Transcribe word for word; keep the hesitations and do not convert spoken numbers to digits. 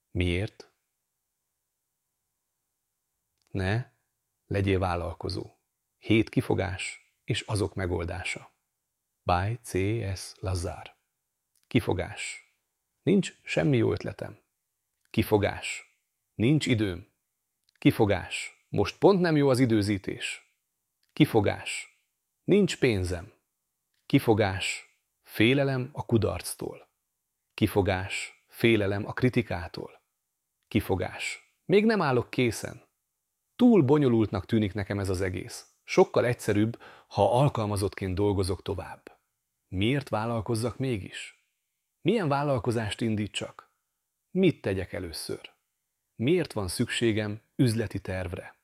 Miért? Ne, legyél vállalkozó. Hét kifogás és azok megoldása. By C S Lazar. Kifogás. Nincs semmi jó ötletem. Kifogás. Nincs időm. Kifogás. Most pont nem jó az időzítés. Kifogás. Nincs pénzem. Kifogás. Félelem a kudarctól. Kifogás. Félelem a kritikától. Kifogás. Még nem állok készen. Túl bonyolultnak tűnik nekem ez az egész. Sokkal egyszerűbb, ha alkalmazottként dolgozok tovább. Miért vállalkozzak mégis? Milyen vállalkozást indítsak? Mit tegyek először? Miért van szükségem üzleti tervre?